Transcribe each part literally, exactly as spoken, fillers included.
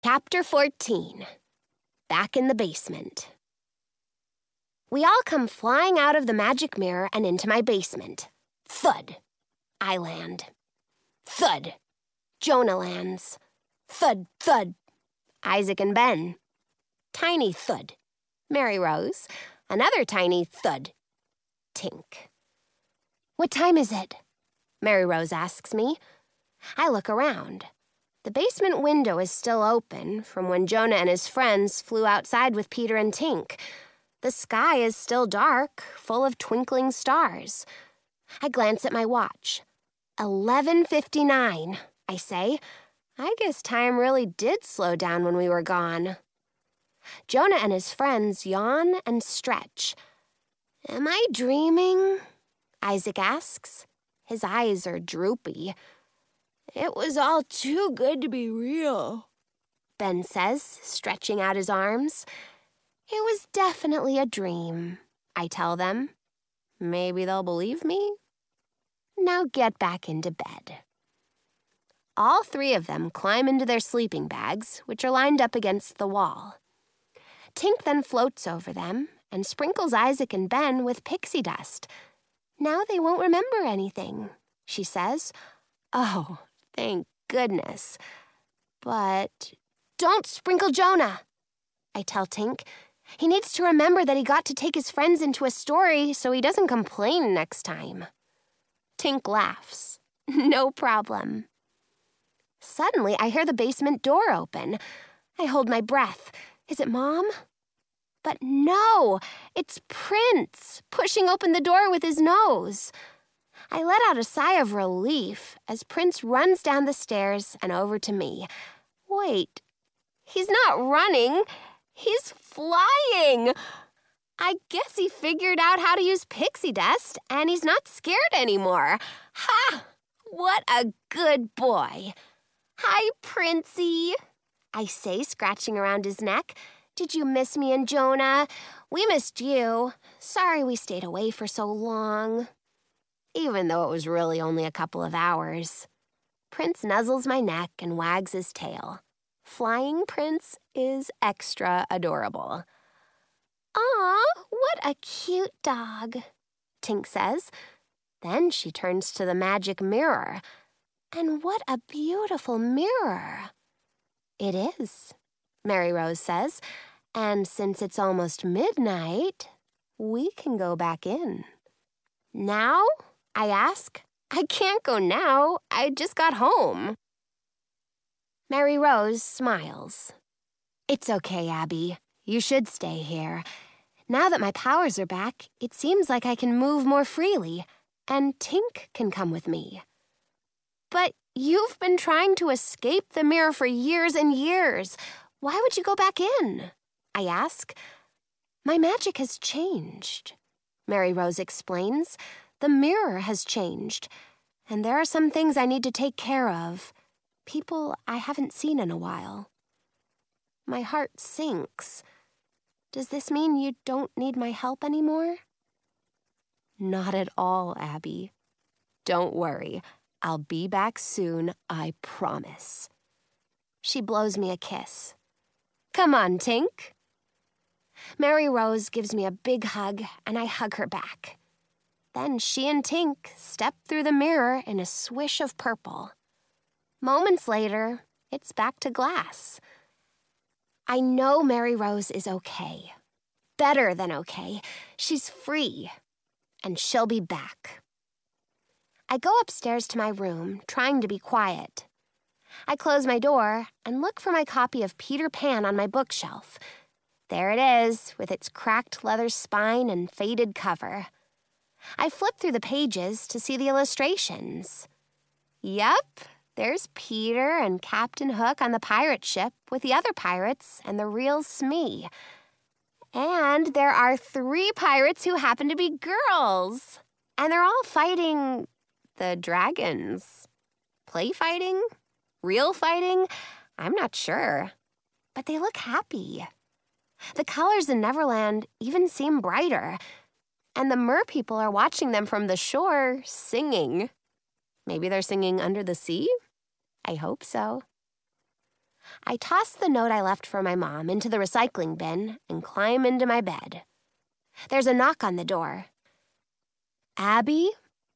Chapter fourteen. Back in the basement. We all come flying out of the magic mirror and into my basement. Thud. I land. Thud. Jonah lands. Thud, thud. Isaac and Ben. Tiny thud. Mary Rose. Another tiny thud. Tink. What time is it? Mary Rose asks me. I look around. The basement window is still open from when Jonah and his friends flew outside with Peter and Tink. The sky is still dark, full of twinkling stars. I glance at my watch. eleven fifty-nine, I say. I guess time really did slow down when we were gone. Jonah and his friends yawn and stretch. Am I dreaming? Isaac asks. His eyes are droopy. It was all too good to be real, Ben says, stretching out his arms. It was definitely a dream, I tell them. Maybe they'll believe me? Now get back into bed. All three of them climb into their sleeping bags, which are lined up against the wall. Tink then floats over them and sprinkles Isaac and Ben with pixie dust. Now they won't remember anything, she says. Oh, thank goodness. But don't sprinkle Jonah, I tell Tink. He needs to remember that he got to take his friends into a story so he doesn't complain next time. Tink laughs. No problem. Suddenly, I hear the basement door open. I hold my breath. Is it Mom? But no, it's Prince, pushing open the door with his nose. I let out a sigh of relief as Prince runs down the stairs and over to me. Wait, he's not running. He's flying. I guess he figured out how to use pixie dust, and he's not scared anymore. Ha! What a good boy. Hi, Princey, I say, scratching around his neck. Did you miss me and Jonah? We missed you. Sorry we stayed away for so long. Even though it was really only a couple of hours. Prince nuzzles my neck and wags his tail. Flying Prince is extra adorable. Aw, what a cute dog, Tink says. Then she turns to the magic mirror. And what a beautiful mirror. It is, Mary Rose says. And since it's almost midnight, we can go back in. Now? I ask. I can't go now. I just got home. Mary Rose smiles. It's okay, Abby. You should stay here. Now that my powers are back, it seems like I can move more freely, and Tink can come with me. But you've been trying to escape the mirror for years and years. Why would you go back in? I ask. My magic has changed, Mary Rose explains. The mirror has changed, and there are some things I need to take care of. People I haven't seen in a while. My heart sinks. Does this mean you don't need my help anymore? Not at all, Abby. Don't worry. I'll be back soon, I promise. She blows me a kiss. Come on, Tink. Mary Rose gives me a big hug, and I hug her back. Then she and Tink step through the mirror in a swish of purple. Moments later, it's back to glass. I know Mary Rose is okay. Better than okay. She's free. And she'll be back. I go upstairs to my room, trying to be quiet. I close my door and look for my copy of Peter Pan on my bookshelf. There it is, with its cracked leather spine and faded cover. I flip through the pages to see the illustrations. Yep, there's Peter and Captain Hook on the pirate ship with the other pirates and the real Smee. And there are three pirates who happen to be girls. And they're all fighting the dragons. Play fighting? Real fighting? I'm not sure. But they look happy. The colors in Neverland even seem brighter. And the mer people are watching them from the shore, singing. Maybe they're singing under the sea? I hope so. I toss the note I left for my mom into the recycling bin and climb into my bed. There's a knock on the door. Abby?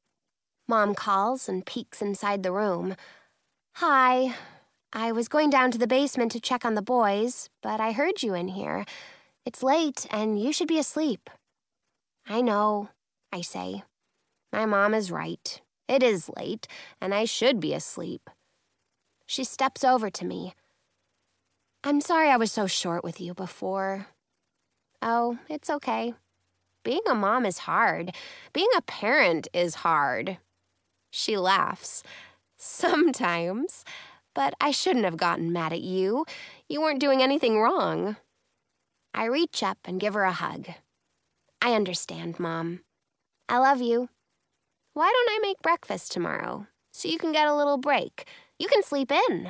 Mom calls and peeks inside the room. Hi. I was going down to the basement to check on the boys, but I heard you in here. It's late, and you should be asleep. I know, I say. My mom is right. It is late, and I should be asleep. She steps over to me. I'm sorry I was so short with you before. Oh, it's okay. Being a mom is hard. Being a parent is hard. She laughs. Sometimes. But I shouldn't have gotten mad at you. You weren't doing anything wrong. I reach up and give her a hug. I understand, Mom. I love you. Why don't I make breakfast tomorrow so you can get a little break? You can sleep in.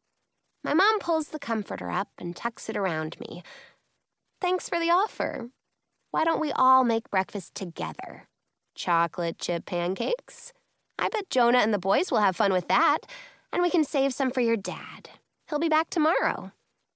My mom pulls the comforter up and tucks it around me. Thanks for the offer. Why don't we all make breakfast together? Chocolate chip pancakes? I bet Jonah and the boys will have fun with that, and we can save some for your dad. He'll be back tomorrow.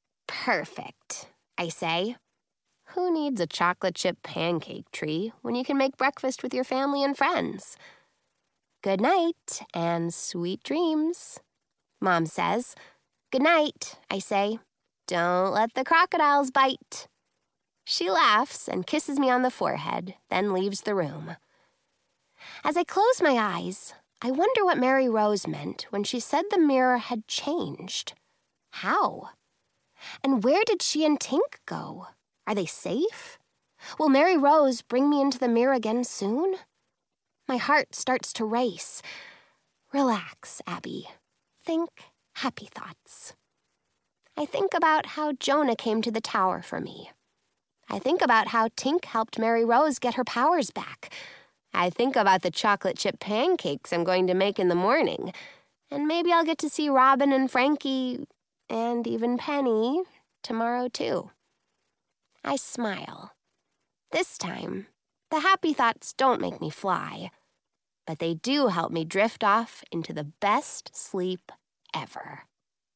Perfect, I say. Who needs a chocolate chip pancake tree when you can make breakfast with your family and friends? Good night and sweet dreams, Mom says. Good night, I say. Don't let the crocodiles bite. She laughs and kisses me on the forehead, then leaves the room. As I close my eyes, I wonder what Mary Rose meant when she said the mirror had changed. How? And where did she and Tink go? Are they safe? Will Mary Rose bring me into the mirror again soon? My heart starts to race. Relax, Abby. Think happy thoughts. I think about how Jonah came to the tower for me. I think about how Tink helped Mary Rose get her powers back. I think about the chocolate chip pancakes I'm going to make in the morning. And maybe I'll get to see Robin and Frankie, and even Penny, tomorrow too. I smile. This time, the happy thoughts don't make me fly, but they do help me drift off into the best sleep ever.